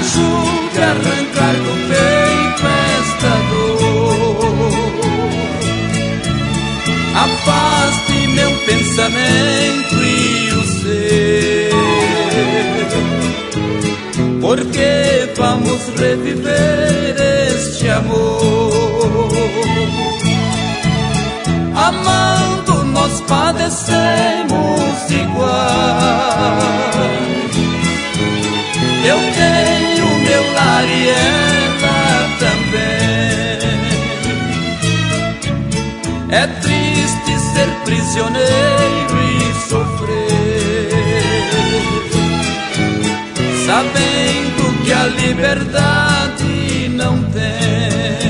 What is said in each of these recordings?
ajude a arrancar do peito esta dor. Afaste meu pensamento e o seu, porque vamos reviver este amor. Amando nós padecemos igual. Eu tenho meu lar e ela também. É triste ser prisioneiro e sofrer, sabendo que a liberdade não tem.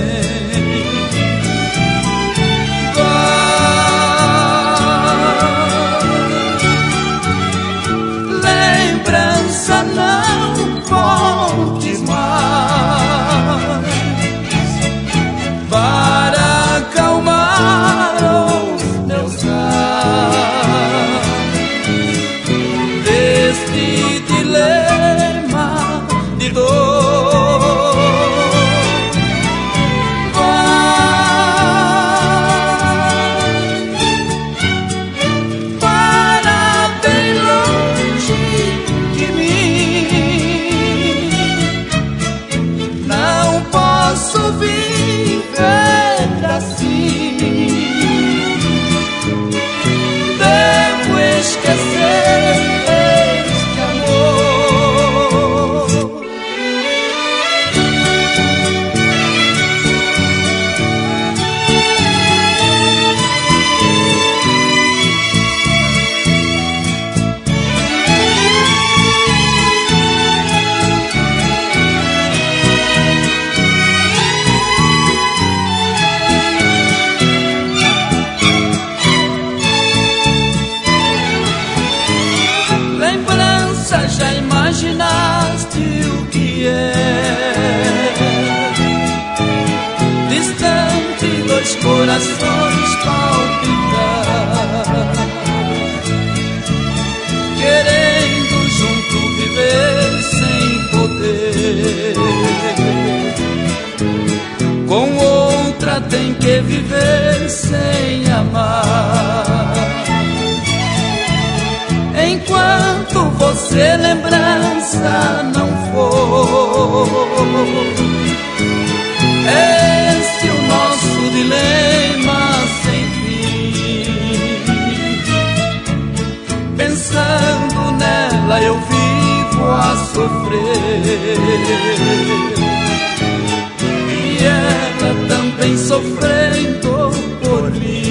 Lembrança, não voltes mais para acalmar os meus raios deste dilema de dor. Para bem longe de mim, não posso viver assim. Devo esquecer este amor. Lembrança, já imaginaste o que é? Distante, dois corações palpitar, querendo junto viver sem poder. Com outra tem que viver sem amar. Enquanto você lembrança não for, esse é o nosso dilema sem fim. Pensando nela eu vivo a sofrer, e ela também sofrendo por mim.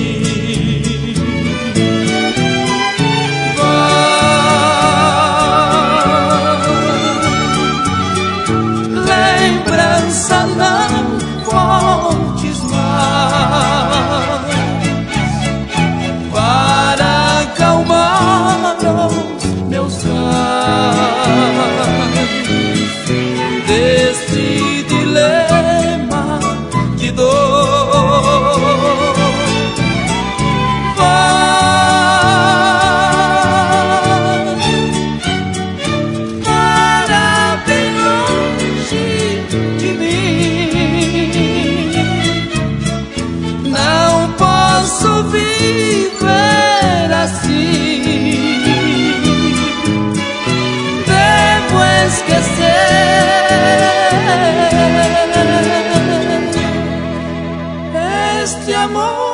Não voltes mais para acalmar os meus raios deste dilema de dor. Para bem longe de mim, não posso viver assim. Devo esquecer este amor.